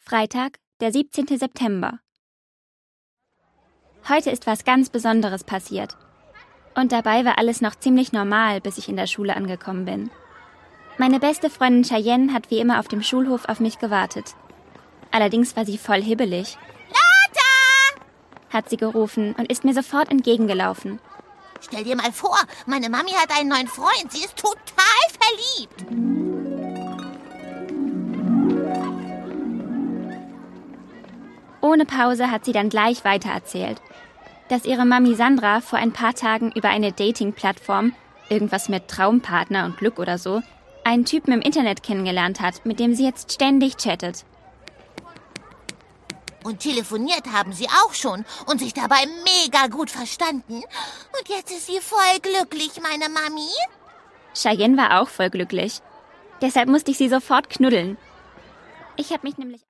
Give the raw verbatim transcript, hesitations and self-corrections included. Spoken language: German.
Freitag, der siebzehnten September. Heute ist was ganz Besonderes passiert. Und dabei war alles noch ziemlich normal, bis ich in der Schule angekommen bin. Meine beste Freundin Cheyenne hat wie immer auf dem Schulhof auf mich gewartet. Allerdings war sie voll hibbelig. Lotta! Hat sie gerufen und ist mir sofort entgegengelaufen. Stell dir mal vor, meine Mami hat einen neuen Freund. Sie ist total verliebt. Ohne Pause hat sie dann gleich weitererzählt, dass ihre Mami Sandra vor ein paar Tagen über eine Dating-Plattform, irgendwas mit Traumpartner und Glück oder so, einen Typen im Internet kennengelernt hat, mit dem sie jetzt ständig chattet. Und telefoniert haben sie auch schon und sich dabei mega gut verstanden. Und jetzt ist sie voll glücklich, meine Mami. Cheyenne war auch voll glücklich. Deshalb musste ich sie sofort knuddeln. Ich habe mich nämlich